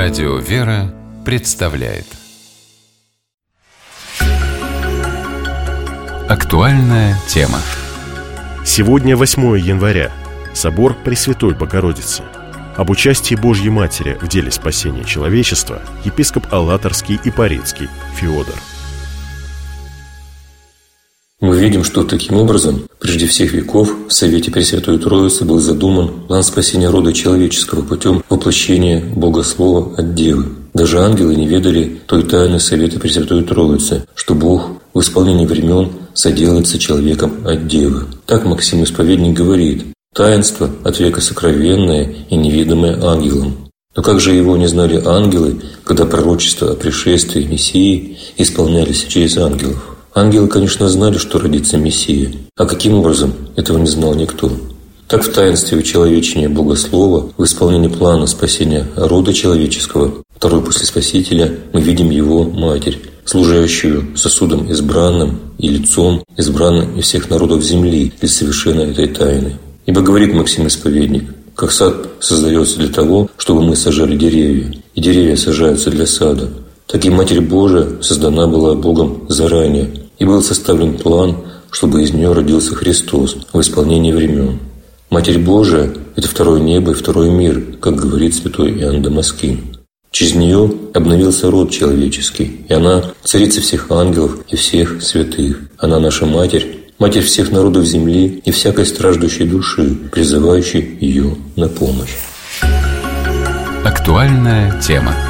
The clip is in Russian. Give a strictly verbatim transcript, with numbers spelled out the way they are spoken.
Радио «Вера» представляет актуальная тема. Сегодня восьмое января. Собор Пресвятой Богородицы. Об участии Божьей Матери в деле спасения человечества епископ Алаторский и Порецкий Феодор. Мы видим, что таким образом, прежде всех веков, в Совете Пресвятой Троицы был задуман план спасения рода человеческого путем воплощения Бога Слова от Девы. Даже ангелы не ведали той тайны Совета Пресвятой Троицы, что Бог в исполнении времен соделается человеком от Девы. Так Максим Исповедник говорит: «Таинство от века сокровенное и неведомое ангелам». Но как же его не знали ангелы, когда пророчества о пришествии Мессии исполнялись через ангелов? Ангелы, конечно, знали, что родится Мессия, а каким образом, этого не знал никто. Так в таинстве учеловечения Бога Слова, в исполнении плана спасения рода человеческого, второй после Спасителя, мы видим Его Матерь, служащую сосудом избранным и лицом избранным из всех народов земли для совершения этой тайны. Ибо говорит Максим Исповедник: как сад создается для того, чтобы мы сажали деревья, и деревья сажаются для сада, так и Матерь Божия создана была Богом заранее, и был составлен план, чтобы из нее родился Христос в исполнении времен. Матерь Божия – это второе небо и второй мир, как говорит святой Иоанн Дамаскин. Через нее обновился род человеческий, и она – царица всех ангелов и всех святых. Она наша Матерь, Матерь всех народов земли и всякой страждущей души, призывающей ее на помощь. Актуальная тема.